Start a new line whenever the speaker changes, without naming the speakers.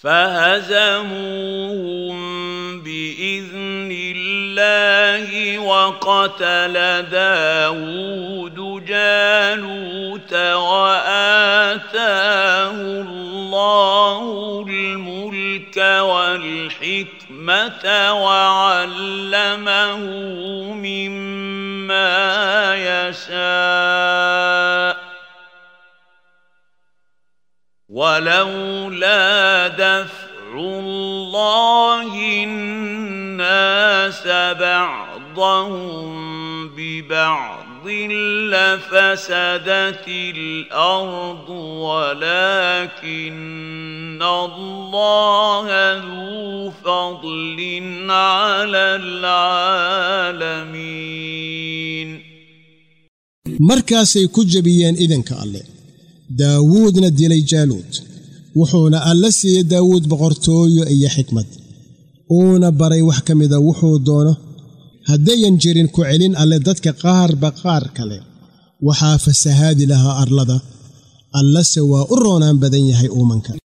فهزموهم بإذن الله وقتل داود جالوت وآتاه الله الملك والحكمة وعلمه مما يشاء ولولا دفع الله الناس بعضهم ببعض لفسدت الأرض ولكن الله ذو فضل على العالمين.
markaasay ku jabiyeen idanka alle daawuudna dilay jaaluud wuxuuna alle siiyey daawuud boqortooyo iyo xikmad uuna baray wax ka mida wuxuu doono haddayan jirin ku celin alle dadka qaarba qaar kale waxaa fasahaadi lahaa arlada allase waa u roonaan badan yahay uumanka.